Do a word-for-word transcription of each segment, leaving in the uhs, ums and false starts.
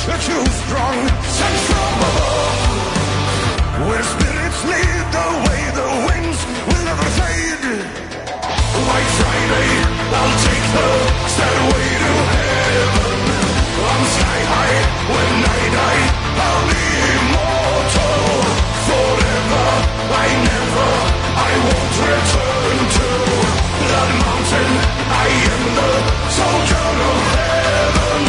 too strong, sent from above. Where spirits lead the way, the winds will never fade. White Friday, I'll take the stairway to heaven. I'm sky high when I die, I'll be immortal. Forever, I never, I won't return to Blood Mountain. I am the soldier of heaven.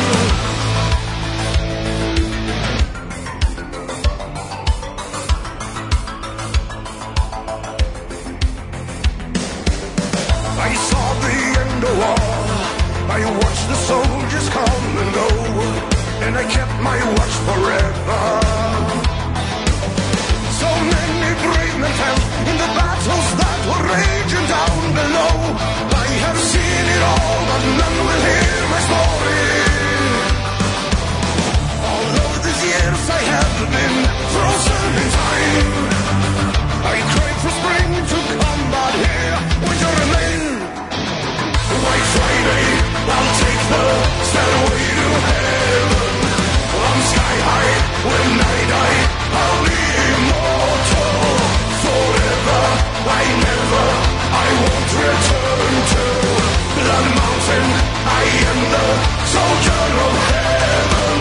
I saw the end of war. I watched the soldiers come and go, and I kept my watch forever. So many brave men fell in the battles that were raging down below. I have seen it all, but none will hear my story. All of these years I have been frozen in time. I cried for spring to come, but here winter remain. White Friday, I'll take the stairway to heaven. I'm sky high when I die, I'll be immortal. Forever, I never, I won't return to Blood Mountain. I am the soldier of heaven.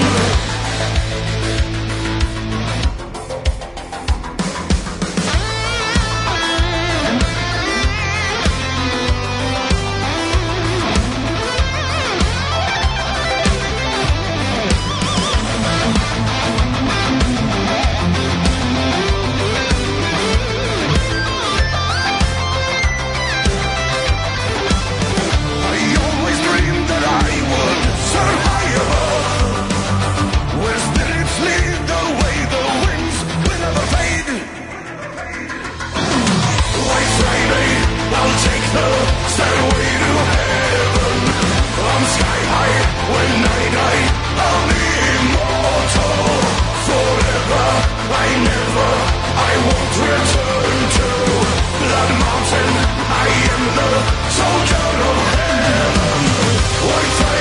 Soldier of heaven, White Friday.